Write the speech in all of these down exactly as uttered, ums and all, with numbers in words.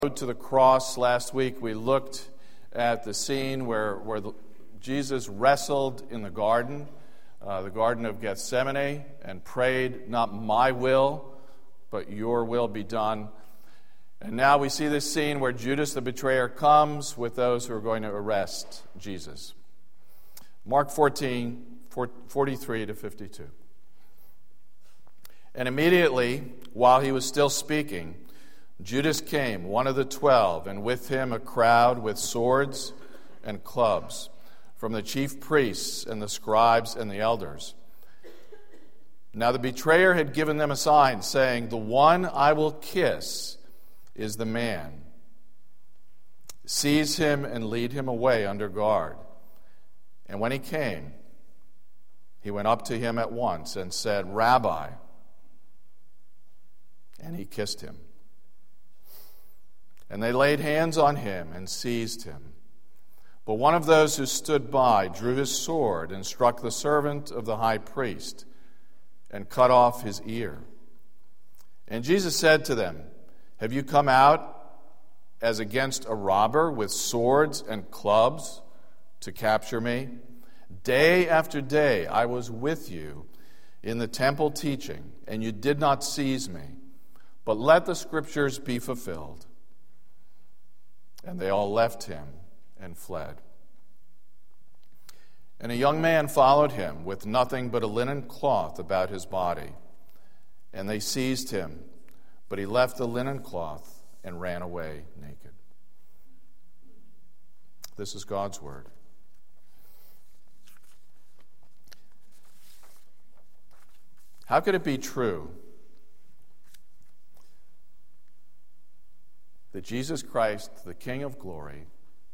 To the cross last week, we looked at the scene where, where the, Jesus wrestled in the garden, uh, the Garden of Gethsemane, and prayed, "Not my will, but your will be done." And now we see this scene where Judas the betrayer comes with those who are going to arrest Jesus. Mark fourteen, forty-three to fifty-two. And immediately, while he was still speaking, Judas came, one of the twelve, and with him a crowd with swords and clubs from the chief priests and the scribes and the elders. Now the betrayer had given them a sign, saying, "The one I will kiss is the man. Seize him and lead him away under guard." And when he came, he went up to him at once and said, "Rabbi," and he kissed him. And they laid hands on him and seized him. But one of those who stood by drew his sword and struck the servant of the high priest and cut off his ear. And Jesus said to them, "Have you come out as against a robber with swords and clubs to capture me? Day after day I was with you in the temple teaching, and you did not seize me. But let the scriptures be fulfilled." And they all left him and fled. And a young man followed him with nothing but a linen cloth about his body. And they seized him, but he left the linen cloth and ran away naked. This is God's word. How could it be true that Jesus Christ, the King of glory,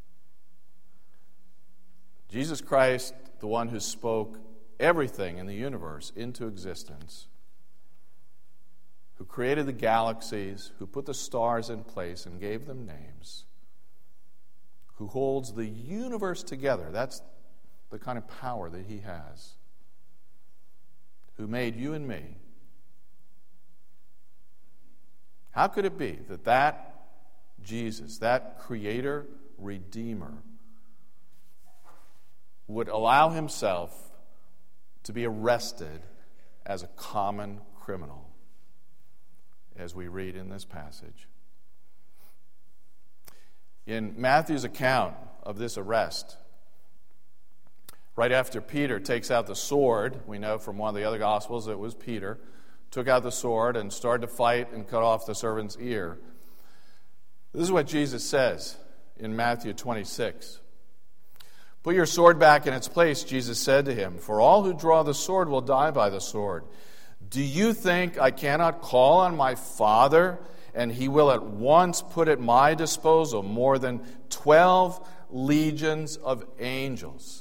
Jesus Christ, the one who spoke everything in the universe into existence, who created the galaxies, who put the stars in place and gave them names, who holds the universe together, that's the kind of power that he has, who made you and me. How could it be that that Jesus, that creator, redeemer, would allow himself to be arrested as a common criminal, as we read in this passage? In Matthew's account of this arrest, right after Peter takes out the sword, we know from one of the other Gospels it was Peter, took out the sword and started to fight and cut off the servant's ear. This is what Jesus says in Matthew twenty-six. "Put your sword back in its place," Jesus said to him, "for all who draw the sword will die by the sword. Do you think I cannot call on my Father, and he will at once put at my disposal more than twelve legions of angels?"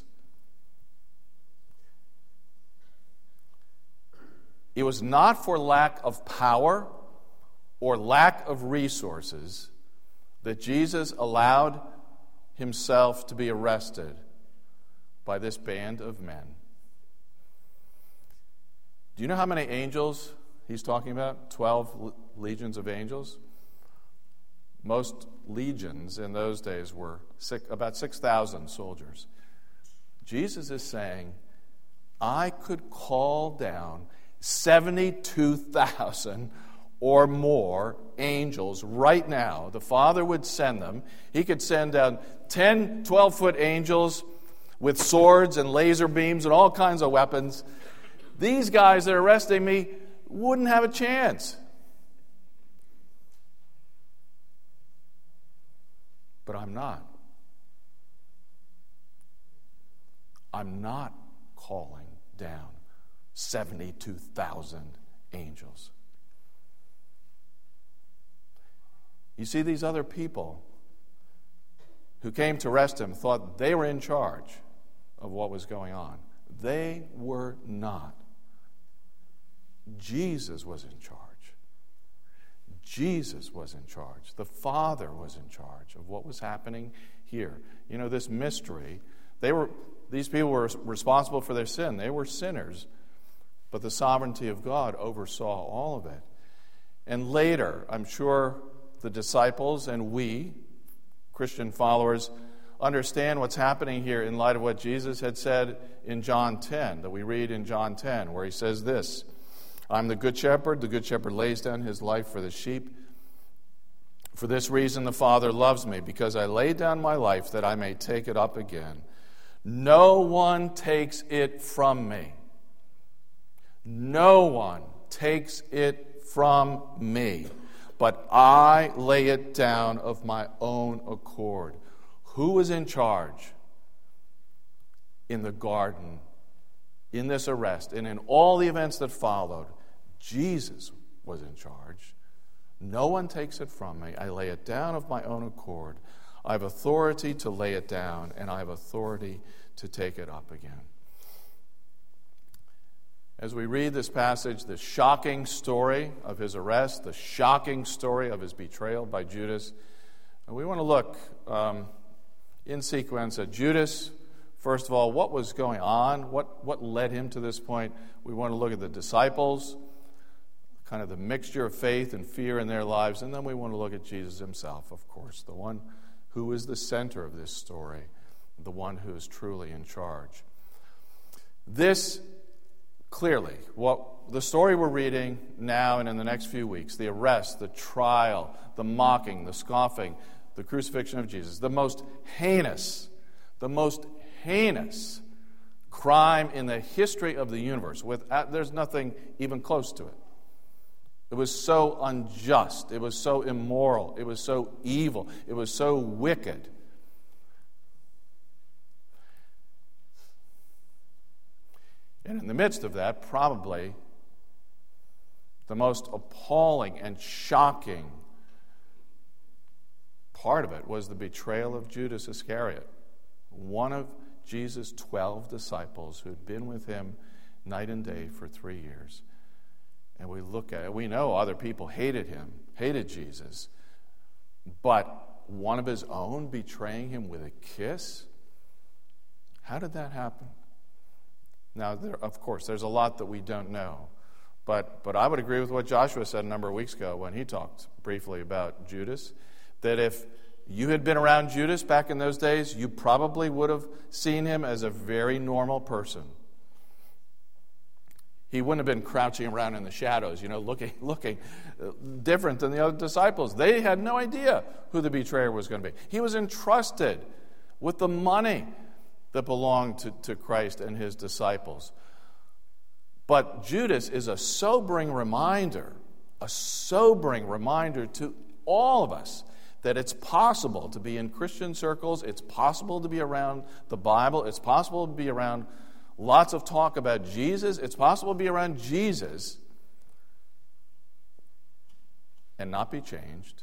It was not for lack of power or lack of resources that Jesus allowed himself to be arrested by this band of men. Do you know how many angels he's talking about? Twelve legions of angels? Most legions in those days were six, about six thousand soldiers. Jesus is saying, I could call down seventy-two thousand or more angels right now. The Father would send them. He could send down ten, twelve-foot angels with swords and laser beams and all kinds of weapons. These guys that are arresting me wouldn't have a chance. But I'm not. I'm not calling down seventy-two thousand angels. You see, these other people who came to arrest him thought they were in charge of what was going on. They were not. Jesus was in charge. Jesus was in charge. The Father was in charge of what was happening here. You know, this mystery, they were these people were responsible for their sin. They were sinners, but the sovereignty of God oversaw all of it. And later, I'm sure the disciples and we, Christian followers, understand what's happening here in light of what Jesus had said in John ten, that we read in John ten, where he says this, I'm the good shepherd, the good shepherd lays down his life for the sheep. For this reason the Father loves me, because I lay down my life that I may take it up again. No one takes it from me. No one takes it from me, but I lay it down of my own accord. Who was in charge in the garden, in this arrest, and in all the events that followed? Jesus was in charge. No one takes it from me. I lay it down of my own accord. I have authority to lay it down, and I have authority to take it up again. As we read this passage, the shocking story of his arrest, the shocking story of his betrayal by Judas, we want to look um, in sequence at Judas. First of all, what was going on? What, what led him to this point? We want to look at the disciples, kind of the mixture of faith and fear in their lives, and then we want to look at Jesus himself, of course, the one who is the center of this story, the one who is truly in charge. This, clearly, what the story we're reading now and in the next few weeks, the arrest, the trial, the mocking, the scoffing, the crucifixion of Jesus, the most heinous, the most heinous crime in the history of the universe. With, there's nothing even close to it. It was so unjust. It was so immoral. It was so evil. It was so wicked. And in the midst of that, probably the most appalling and shocking part of it was the betrayal of Judas Iscariot, one of Jesus' twelve disciples who'd been with him night and day for three years. And we look at it, we know other people hated him, hated Jesus, but one of his own betraying him with a kiss? How did that happen? Now, there, of course, there's a lot that we don't know, but, but I would agree with what Joshua said a number of weeks ago when he talked briefly about Judas, that if you had been around Judas back in those days, you probably would have seen him as a very normal person. He wouldn't have been crouching around in the shadows, you know, looking looking different than the other disciples. They had no idea who the betrayer was going to be. He was entrusted with the money that belonged to, to Christ and his disciples. But Judas is a sobering reminder, a sobering reminder to all of us that it's possible to be in Christian circles, it's possible to be around the Bible, it's possible to be around lots of talk about Jesus. It's possible to be around Jesus and not be changed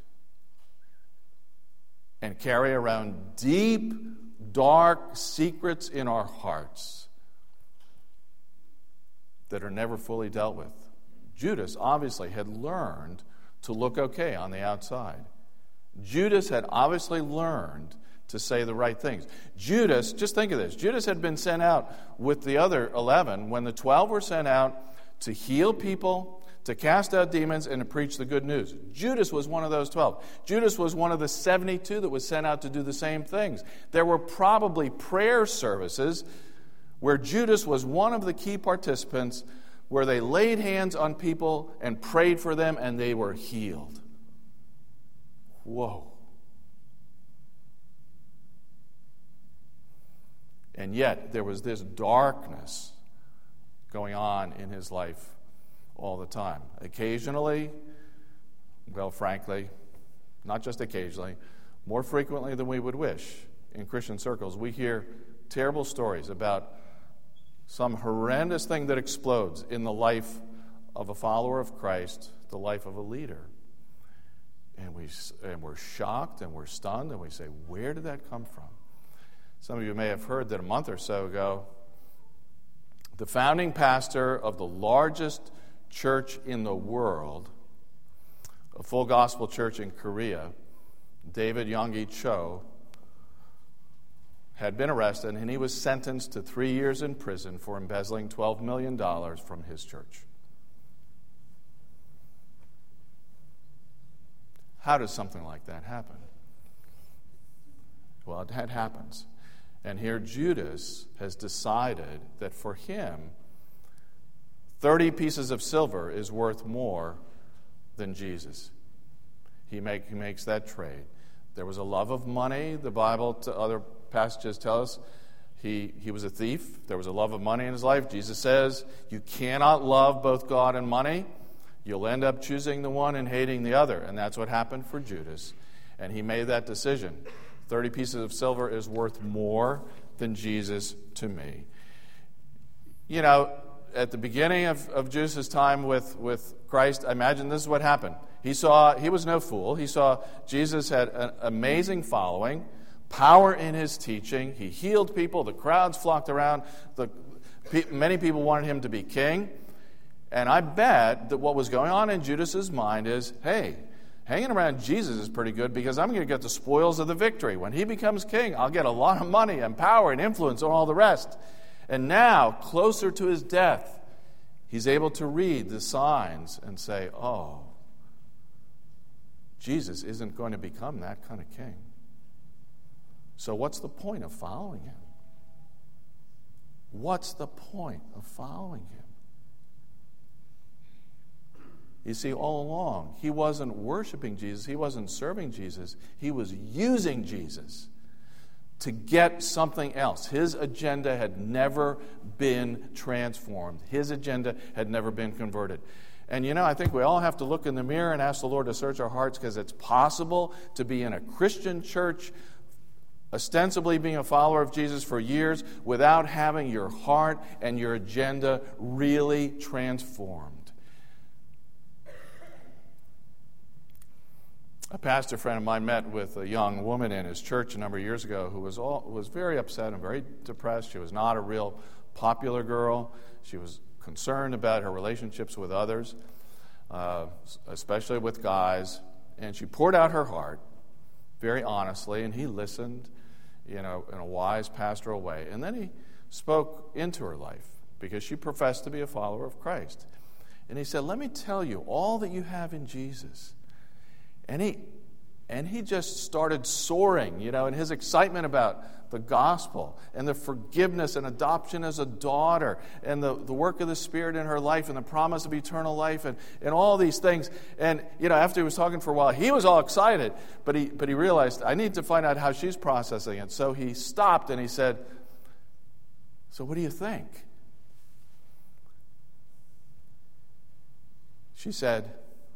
and carry around deep, dark secrets in our hearts that are never fully dealt with. Judas obviously had learned to look okay on the outside. Judas had obviously learned to say the right things. Judas, just think of this. Judas had been sent out with the other eleven when the twelve were sent out to heal people, to cast out demons, and to preach the good news. Judas was one of those twelve. Judas was one of the seventy-two that was sent out to do the same things. There were probably prayer services where Judas was one of the key participants, where they laid hands on people and prayed for them and they were healed. Whoa. And yet, there was this darkness going on in his life all the time. Occasionally, well, frankly, not just occasionally, more frequently than we would wish in Christian circles, we hear terrible stories about some horrendous thing that explodes in the life of a follower of Christ, the life of a leader. And, we, and we're shocked and we're stunned and we say, where did that come from? Some of you may have heard that a month or so ago, the founding pastor of the largest church in the world, a full gospel church in Korea, David Yonggi Cho, had been arrested and he was sentenced to three years in prison for embezzling twelve million dollars from his church. How does something like that happen? Well, that happens. And here Judas has decided that for him, thirty pieces of silver is worth more than Jesus. He, make, he makes that trade. There was a love of money. The Bible, to other passages tell us, he, he was a thief. There was a love of money in his life. Jesus says, you cannot love both God and money. You'll end up choosing the one and hating the other. And that's what happened for Judas. And he made that decision. thirty pieces of silver is worth more than Jesus to me. You know, at the beginning of, of Judas' time with, with Christ, I imagine this is what happened. He saw, he was no fool. He saw Jesus had an amazing following, power in his teaching. He healed people. The crowds flocked around. The, many people wanted him to be king. And I bet that what was going on in Judas' mind is, hey, hanging around Jesus is pretty good because I'm going to get the spoils of the victory. When he becomes king, I'll get a lot of money and power and influence and all the rest. And now, closer to his death, he's able to read the signs and say, oh, Jesus isn't going to become that kind of king. So what's the point of following him? What's the point of following him? You see, all along, he wasn't worshiping Jesus. He wasn't serving Jesus. He was using Jesus to get something else. His agenda had never been transformed. His agenda had never been converted. And you know, I think we all have to look in the mirror and ask the Lord to search our hearts, because it's possible to be in a Christian church, ostensibly being a follower of Jesus for years, without having your heart and your agenda really transformed. A pastor friend of mine met with a young woman in his church a number of years ago who was all, was very upset and very depressed. She was not a real popular girl. She was concerned about her relationships with others, uh, especially with guys. And she poured out her heart very honestly, and he listened, you know, in a wise pastoral way. And then he spoke into her life because she professed to be a follower of Christ. And he said, let me tell you all that you have in Jesus. And he and he just started soaring, you know, in his excitement about the gospel and the forgiveness and adoption as a daughter and the, the work of the Spirit in her life and the promise of eternal life and, and all these things. And, you know, after he was talking for a while, he was all excited, but he but he realized, I need to find out how she's processing it. So he stopped and he said, so what do you think? She said,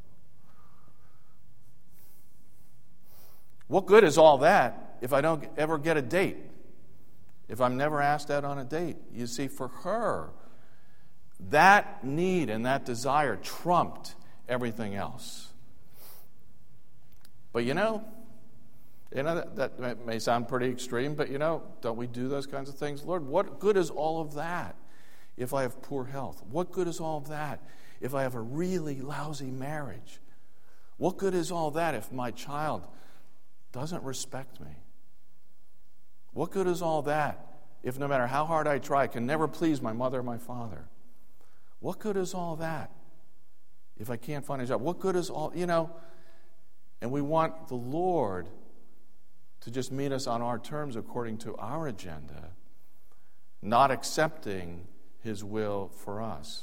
what good is all that if I don't ever get a date? If I'm never asked out on a date? You see, for her, that need and that desire trumped everything else. But you know, you know that, that may sound pretty extreme, but you know, don't we do those kinds of things? Lord, what good is all of that if I have poor health? What good is all of that if I have a really lousy marriage? What good is all that if my child doesn't respect me? What good is all that if no matter how hard I try, I can never please my mother or my father? What good is all that if I can't find a job? What good is all, you know? And we want the Lord to just meet us on our terms according to our agenda, not accepting his will for us.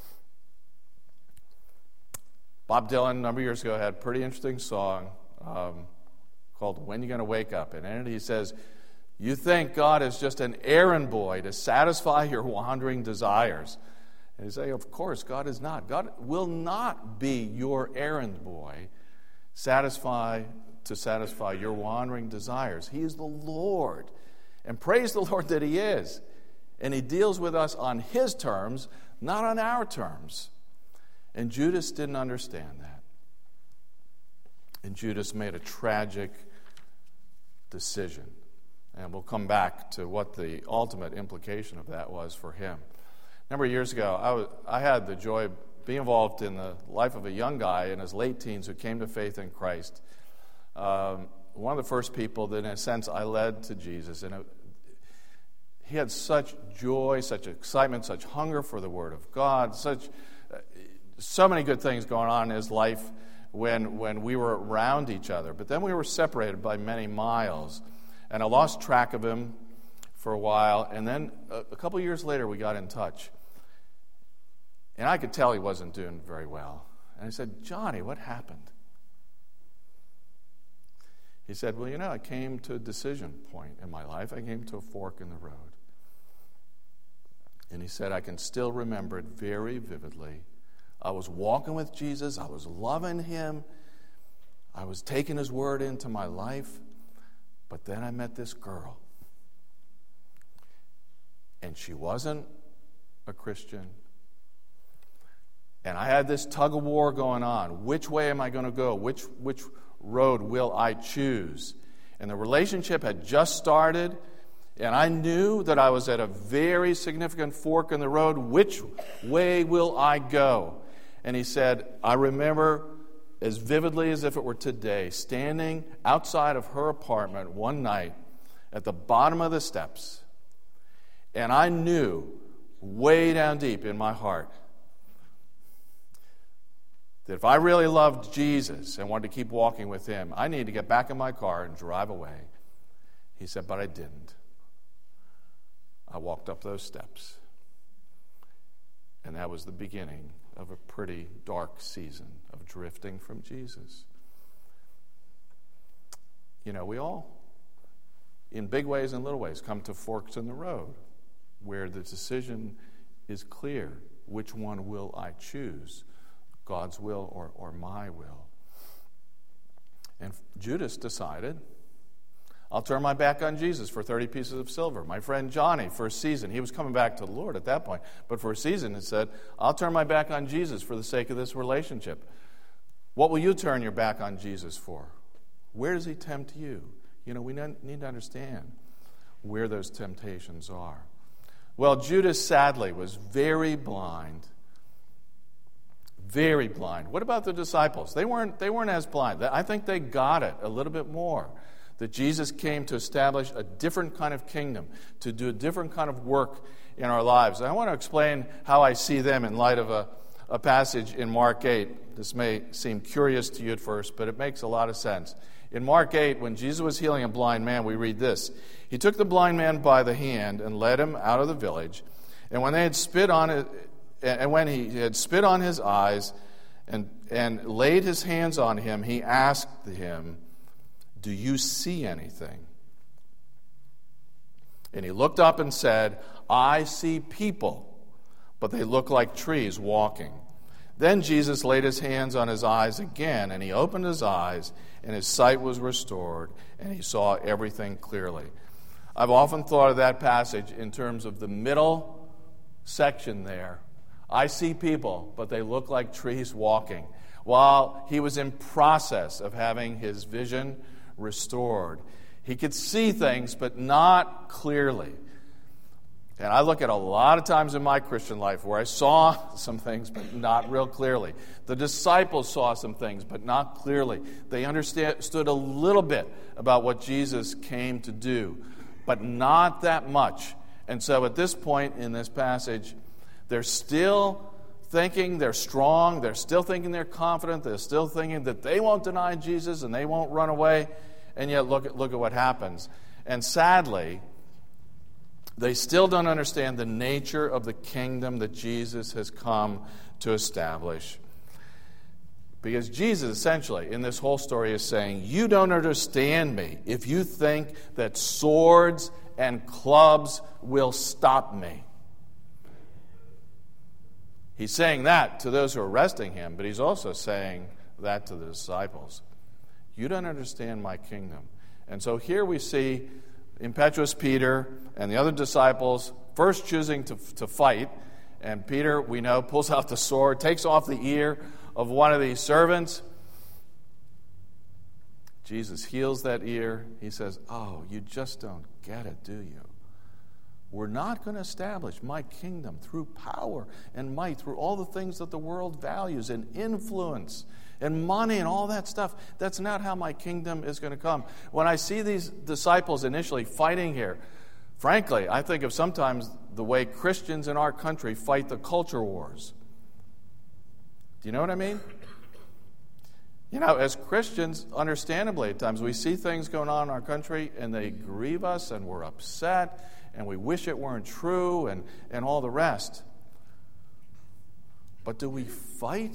Bob Dylan, a number of years ago, had a pretty interesting song um, called When You Gonna Wake Up? And in it he says, you think God is just an errand boy to satisfy your wandering desires. And you say, of course, God is not. God will not be your errand boy satisfy to satisfy your wandering desires. He is the Lord. And praise the Lord that he is. And he deals with us on his terms, not on our terms. And Judas didn't understand that. And Judas made a tragic decision. And we'll come back to what the ultimate implication of that was for him. A number of years ago, I, was, I had the joy of being involved in the life of a young guy in his late teens who came to faith in Christ. Um, one of the first people that, in a sense, I led to Jesus. And it, he had such joy, such excitement, such hunger for the Word of God, such uh, so many good things going on in his life. when, when we were around each other. But then we were separated by many miles. And I lost track of him for a while. And then a, a couple years later, we got in touch. And I could tell he wasn't doing very well. And I said, Johnny, what happened? He said, well, you know, I came to a decision point in my life. I came to a fork in the road. And he said, I can still remember it very vividly. I was walking with Jesus. I was loving him. I was taking his word into my life. But then I met this girl. And she wasn't a Christian. And I had this tug of war going on. Which way am I going to go? Which, which road will I choose? And the relationship had just started. And I knew that I was at a very significant fork in the road. Which way will I go? And he said, I remember as vividly as if it were today, standing outside of her apartment one night at the bottom of the steps. And I knew way down deep in my heart that if I really loved Jesus and wanted to keep walking with him, I needed to get back in my car and drive away. He said, but I didn't. I walked up those steps. And that was the beginning of a pretty dark season of drifting from Jesus. You know, we all, in big ways and little ways, come to forks in the road where the decision is clear. Which one will I choose? God's will or, or my will? And Judas decided, I'll turn my back on Jesus for thirty pieces of silver. My friend Johnny, for a season, he was coming back to the Lord at that point, but for a season he said, I'll turn my back on Jesus for the sake of this relationship. What will you turn your back on Jesus for? Where does he tempt you? You know, we need to understand where those temptations are. Well, Judas, sadly, was very blind. Very blind. What about the disciples? They weren't, they weren't as blind. I think they got it a little bit more. That Jesus came to establish a different kind of kingdom, to do a different kind of work in our lives. And I want to explain how I see them in light of a, a passage in Mark eight. This may seem curious to you at first, but it makes a lot of sense. In Mark eight, when Jesus was healing a blind man, we read this. He took the blind man by the hand and led him out of the village. And when they had spit on it, and when he had spit on his eyes and, and laid his hands on him, he asked him, do you see anything? And he looked up and said, I see people, but they look like trees walking. Then Jesus laid his hands on his eyes again, and he opened his eyes, and his sight was restored, and he saw everything clearly. I've often thought of that passage in terms of the middle section there. I see people, but they look like trees walking. While he was in process of having his vision restored, he could see things, but not clearly. And I look at a lot of times in my Christian life where I saw some things, but not real clearly. The disciples saw some things, but not clearly. They understood a little bit about what Jesus came to do, but not that much. And so at this point in this passage, they're still thinking they're strong. They're still thinking they're confident. They're still thinking that they won't deny Jesus and they won't run away. And yet look at, look at what happens. And sadly, they still don't understand the nature of the kingdom that Jesus has come to establish. Because Jesus, essentially, in this whole story is saying, you don't understand me if you think that swords and clubs will stop me. He's saying that to those who are arresting him, but he's also saying that to the disciples. You don't understand my kingdom. And so here we see impetuous Peter and the other disciples first choosing to, to fight. And Peter, we know, pulls out the sword, takes off the ear of one of these servants. Jesus heals that ear. He says, oh, you just don't get it, do you? We're not going to establish my kingdom through power and might, through all the things that the world values and influence and money and all that stuff. That's not how my kingdom is going to come. When I see these disciples initially fighting here, frankly, I think of sometimes the way Christians in our country fight the culture wars. Do you know what I mean? You know, as Christians, understandably at times, we see things going on in our country and they grieve us and we're upset and we wish it weren't true and, and all the rest. But do we fight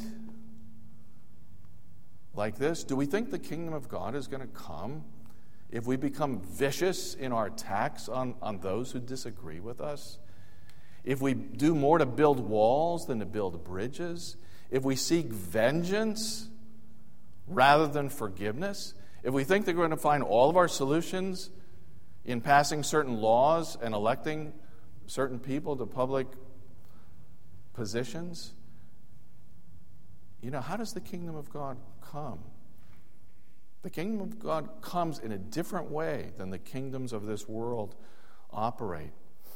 like this? Do we think the kingdom of God is going to come if we become vicious in our attacks on, on those who disagree with us? If we do more to build walls than to build bridges? If we seek vengeance rather than forgiveness? If we think they're going to find all of our solutions in passing certain laws and electing certain people to public positions? You know, how does the kingdom of God come? The kingdom of God comes in a different way than the kingdoms of this world operate.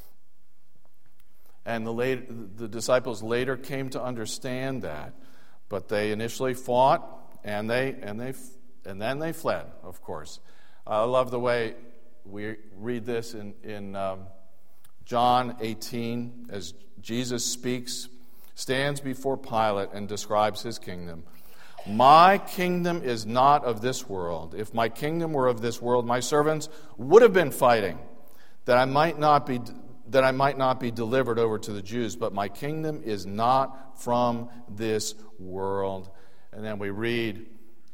And the, late, the disciples later came to understand that, but they initially fought, and they and they and then they fled. Of course, I love the way we read this in in um, John eighteen as Jesus speaks, stands before Pilate and describes his kingdom. My kingdom is not of this world. If my kingdom were of this world, my servants would have been fighting, that I might not be that I might not be delivered over to the Jews. But my kingdom is not from this world. And then we read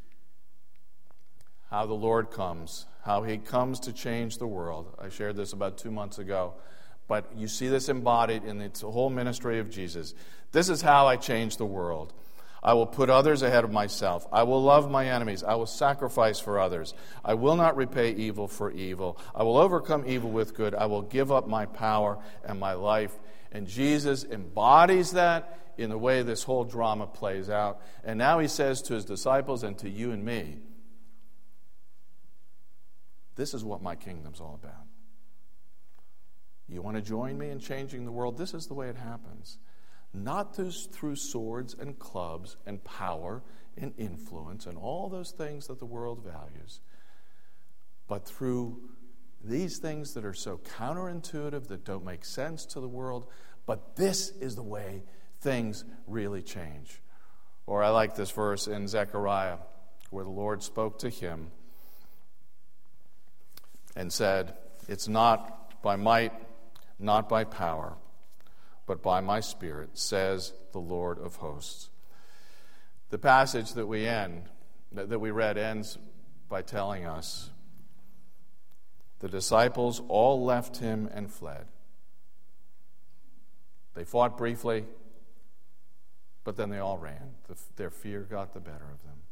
how the Lord comes, how he comes to change the world. I shared this about two months ago. But you see this embodied in the whole ministry of Jesus. This is how I change the world. I will put others ahead of myself. I will love my enemies. I will sacrifice for others. I will not repay evil for evil. I will overcome evil with good. I will give up my power and my life. And Jesus embodies that in the way this whole drama plays out. And now he says to his disciples and to you and me, this is what my kingdom's all about. You want to join me in changing the world? This is the way it happens. Not through swords and clubs and power and influence and all those things that the world values, but through these things that are so counterintuitive, that don't make sense to the world, but this is the way things really change. Or I like this verse in Zechariah where the Lord spoke to him and said, it's not by might, not by power, but by my Spirit, says the Lord of hosts. The passage that we end, that we read, ends by telling us the disciples all left him and fled. They fought briefly, but then they all ran. The, their fear got the better of them.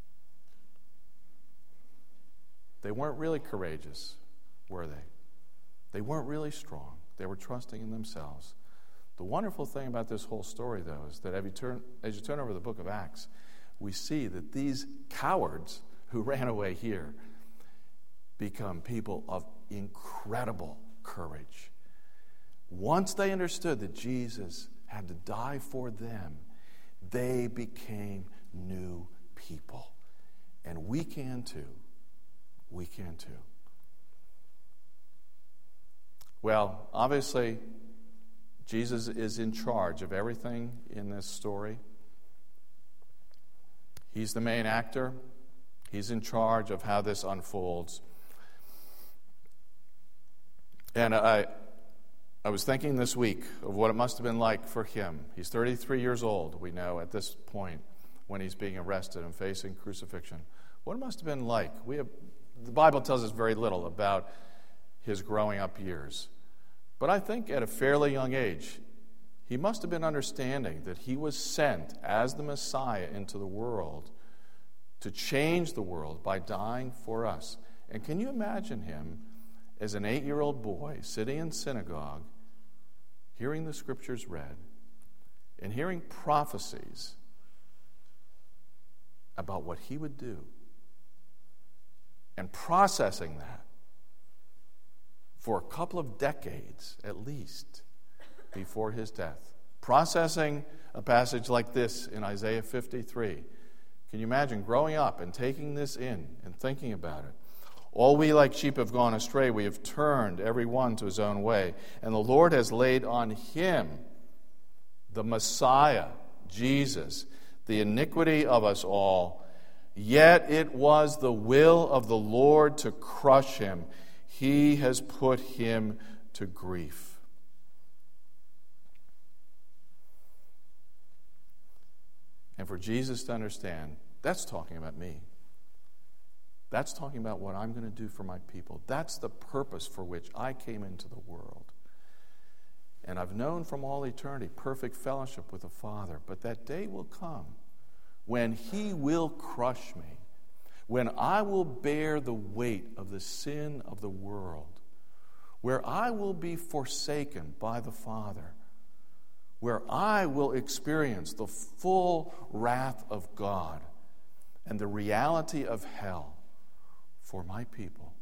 They weren't really courageous, were they? They weren't really strong. They were trusting in themselves. The wonderful thing about this whole story, though, is that as you turn, as you turn over the book of Acts, we see that these cowards who ran away here become people of incredible courage. Once they understood that Jesus had to die for them, they became new people. And we can too. We can too. Well, obviously, Jesus is in charge of everything in this story. He's the main actor. He's in charge of how this unfolds. And I, I was thinking this week of what it must have been like for him. He's thirty-three years old, we know, at this point, when he's being arrested and facing crucifixion. What it must have been like. We have, the Bible tells us very little about his growing up years. But I think at a fairly young age, he must have been understanding that he was sent as the Messiah into the world to change the world by dying for us. And can you imagine him as an eight-year-old boy sitting in synagogue, hearing the scriptures read, and hearing prophecies about what he would do, and processing that for a couple of decades at least before his death. Processing a passage like this in Isaiah fifty-three. Can you imagine growing up and taking this in and thinking about it? All we like sheep have gone astray. We have turned every one to his own way. And the Lord has laid on him, the Messiah, Jesus, the iniquity of us all. Yet it was the will of the Lord to crush him. He has put him to grief. And for Jesus to understand, that's talking about me. That's talking about what I'm going to do for my people. That's the purpose for which I came into the world. And I've known from all eternity perfect fellowship with the Father. But that day will come when he will crush me, when I will bear the weight of the sin of the world, where I will be forsaken by the Father, where I will experience the full wrath of God and the reality of hell for my people.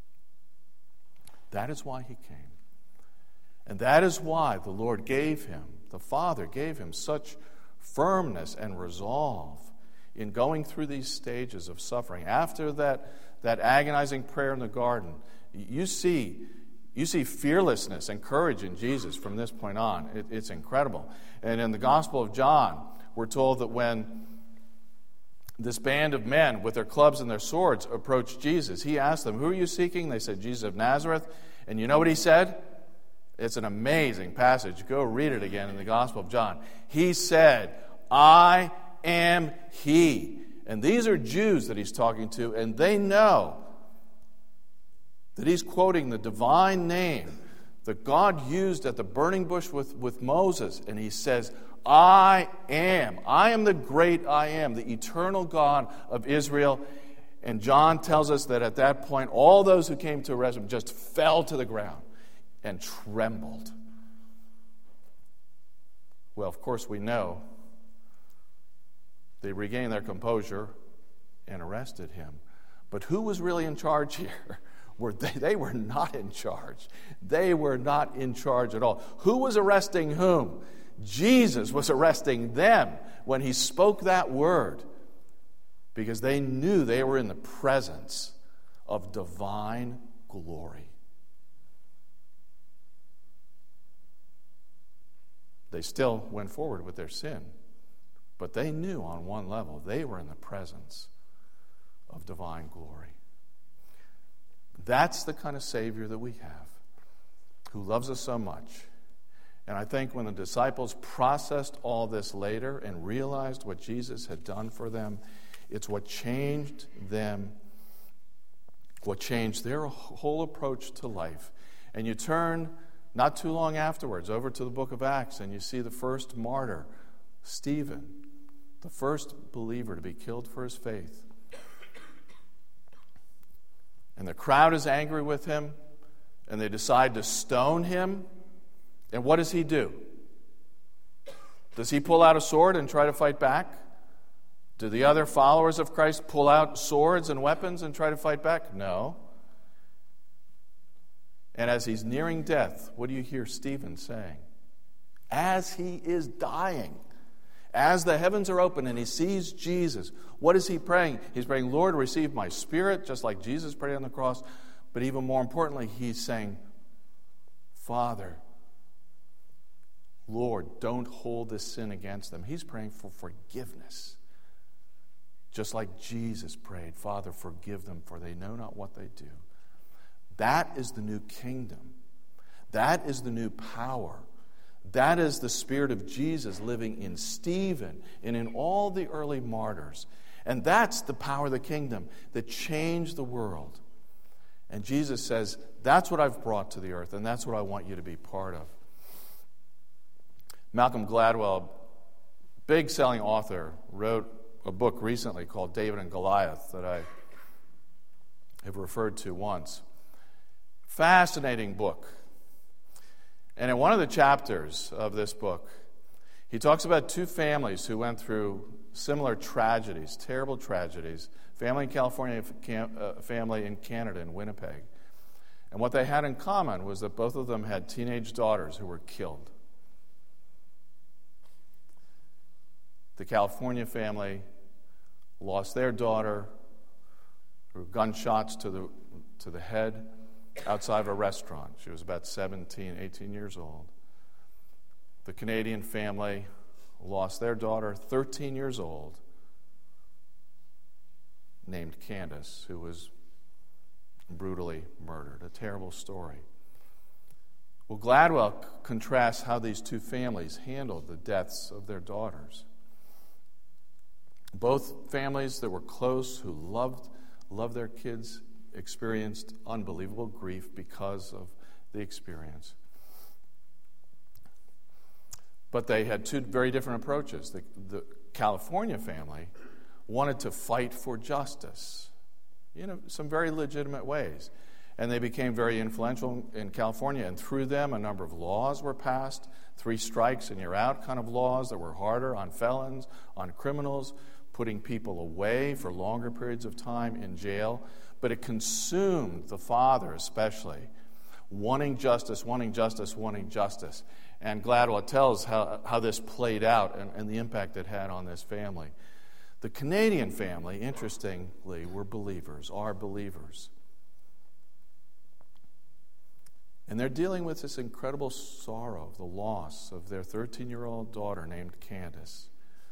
That is why he came. And that is why the Lord gave him, the Father gave him such firmness and resolve in going through these stages of suffering. After that, that agonizing prayer in the garden, you see, you see fearlessness and courage in Jesus from this point on. It, it's incredible. And in the Gospel of John, we're told that when this band of men with their clubs and their swords approached Jesus, he asked them, "Who are you seeking?" They said, "Jesus of Nazareth." And you know what he said? It's an amazing passage. Go read it again in the Gospel of John. He said, "I am he." And these are Jews that he's talking to, and they know that he's quoting the divine name that God used at the burning bush with, with Moses. And he says, "I am. I am the great I am, the eternal God of Israel." And John tells us that at that point, all those who came to arrest him just fell to the ground and trembled. Well, of course, we know they regained their composure and arrested him. But who was really in charge here? Were they, they were not in charge. They were not in charge at all. Who was arresting whom? Jesus was arresting them when he spoke that word, because they knew they were in the presence of divine glory. They still went forward with their sin, but they knew on one level they were in the presence of divine glory. That's the kind of Savior that we have, who loves us so much. And I think when the disciples processed all this later and realized what Jesus had done for them, it's what changed them, what changed their whole approach to life. And you turn not too long afterwards over to the book of Acts, and you see the first martyr, Stephen, the first believer to be killed for his faith. And the crowd is angry with him, and they decide to stone him. And what does he do? Does he pull out a sword and try to fight back? Do the other followers of Christ pull out swords and weapons and try to fight back? No. And as he's nearing death, what do you hear Stephen saying? As he is dying, as the heavens are open and he sees Jesus, what is he praying? He's praying, "Lord, receive my spirit," just like Jesus prayed on the cross. But even more importantly, he's saying, "Father, Lord, don't hold this sin against them." He's praying for forgiveness. Just like Jesus prayed, "Father, forgive them, for they know not what they do." That is the new kingdom. That is the new power. That is the Spirit of Jesus living in Stephen and in all the early martyrs. And that's the power of the kingdom that changed the world. And Jesus says, that's what I've brought to the earth, and that's what I want you to be part of. Malcolm Gladwell, big selling author, wrote a book recently called David and Goliath that I have referred to once. Fascinating book. And in one of the chapters of this book, he talks about two families who went through similar tragedies, terrible tragedies. Family in California, a family in Canada, in Winnipeg. And what they had in common was that both of them had teenage daughters who were killed. The California family lost their daughter through gunshots to the to the head outside of a restaurant. She was about seventeen, eighteen years old. The Canadian family lost their daughter, thirteen years old, named Candace, who was brutally murdered. A terrible story. Well, Gladwell c- contrasts how these two families handled the deaths of their daughters. Both families that were close, who loved, loved their kids, experienced unbelievable grief because of the experience. But they had two very different approaches. The, the California family wanted to fight for justice in some very legitimate ways. And they became very influential in California. And through them, a number of laws were passed, three strikes and you're out kind of laws that were harder on felons, on criminals, putting people away for longer periods of time in jail. But it consumed the father especially, wanting justice, wanting justice, wanting justice. And Gladwell tells how, how this played out and, and the impact it had on this family. The Canadian family, interestingly, were believers, are believers. And they're dealing with this incredible sorrow, the loss of their thirteen-year-old daughter named Candace,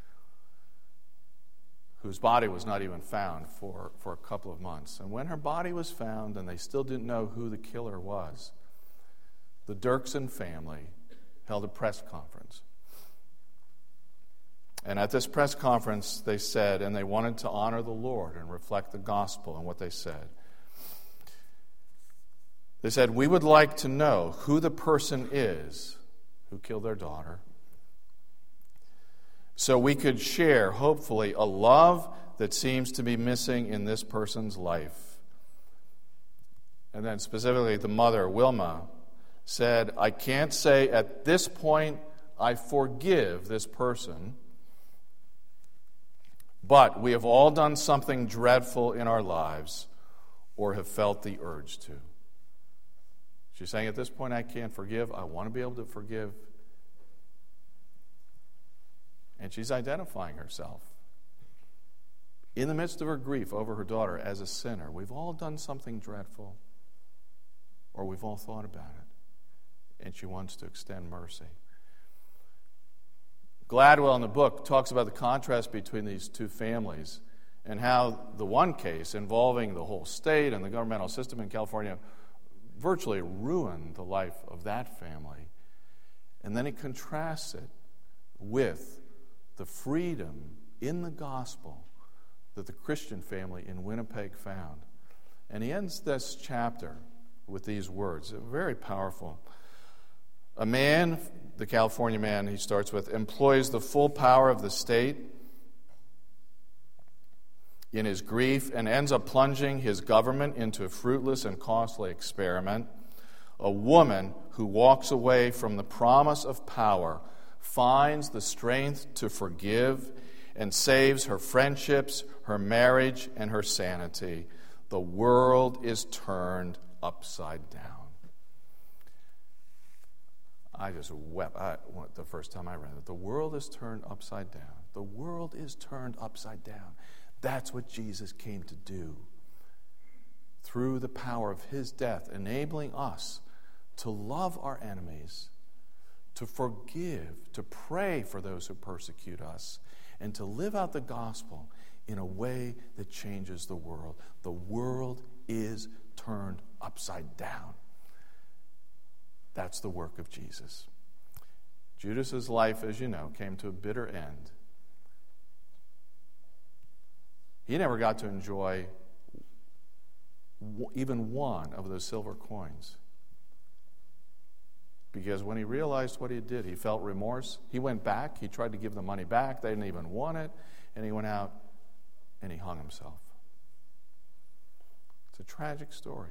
whose body was not even found for, for a couple of months. And when her body was found and they still didn't know who the killer was, the Dirksen family held a press conference. And at this press conference, they said, and they wanted to honor the Lord and reflect the gospel and what they said. They said, "We would like to know who the person is who killed their daughter, so we could share, hopefully, a love that seems to be missing in this person's life." And then specifically the mother, Wilma, said, "I can't say at this point I forgive this person, but we have all done something dreadful in our lives or have felt the urge to." She's saying, at this point, I can't forgive. I want to be able to forgive. And she's identifying herself in the midst of her grief over her daughter as a sinner. We've all done something dreadful, or we've all thought about it. And she wants to extend mercy. Gladwell in the book talks about the contrast between these two families and how the one case involving the whole state and the governmental system in California virtually ruined the life of that family. And then he contrasts it with the freedom in the gospel that the Christian family in Winnipeg found. And he ends this chapter with these words, very powerful. "A man," the California man he starts with, "employs the full power of the state in his grief and ends up plunging his government into a fruitless and costly experiment. A woman who walks away from the promise of power finds the strength to forgive and saves her friendships, her marriage, and her sanity. The world is turned upside down." I just wept I, the first time I read it. The world is turned upside down. The world is turned upside down. That's what Jesus came to do through the power of his death, enabling us to love our enemies, to forgive, to pray for those who persecute us, and to live out the gospel in a way that changes the world. The world is turned upside down. That's the work of Jesus. Judas's life, as you know, came to a bitter end. He never got to enjoy even one of those silver coins. Because when he realized what he did, he felt remorse. He went back. He tried to give the money back. They didn't even want it. And he went out and he hung himself. It's a tragic story.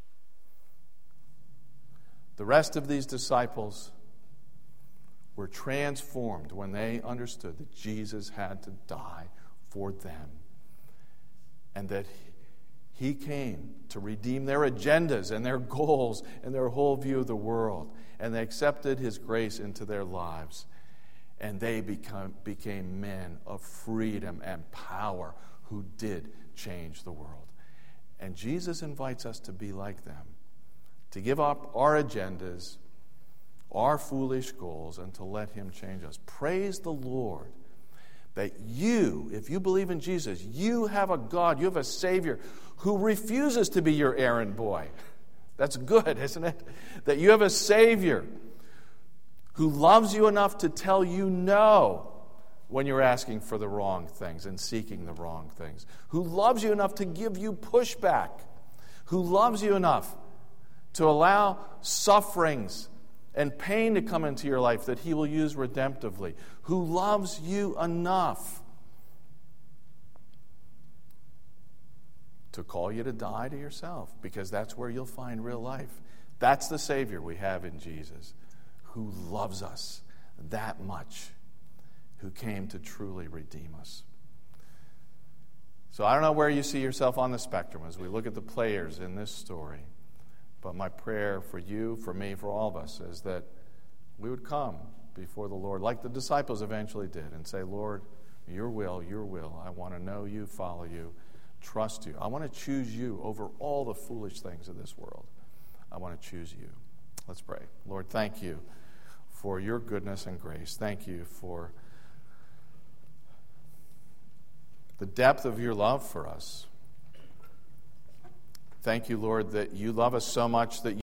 The rest of these disciples were transformed when they understood that Jesus had to die for them. And that he came to redeem their agendas and their goals and their whole view of the world. And they accepted his grace into their lives. And they become, became men of freedom and power who did change the world. And Jesus invites us to be like them, to give up our agendas, our foolish goals, and to let him change us. Praise the Lord, that you, if you believe in Jesus, you have a God, you have a Savior who refuses to be your errand boy. That's good, isn't it? That you have a Savior who loves you enough to tell you no when you're asking for the wrong things and seeking the wrong things. Who loves you enough to give you pushback. Who loves you enough to allow sufferings and pain to come into your life that he will use redemptively. Who loves you enough to call you to die to yourself, because that's where you'll find real life. That's the Savior we have in Jesus, who loves us that much, who came to truly redeem us. So I don't know where you see yourself on the spectrum as we look at the players in this story, but my prayer for you, for me, for all of us is that we would come before the Lord like the disciples eventually did and say, Lord, your will, your will. I want to know you, follow you, trust you. I want to choose you over all the foolish things of this world. I want to choose you. Let's pray. Lord, thank you for your goodness and grace. Thank you for the depth of your love for us. Thank you, Lord, that you love us so much that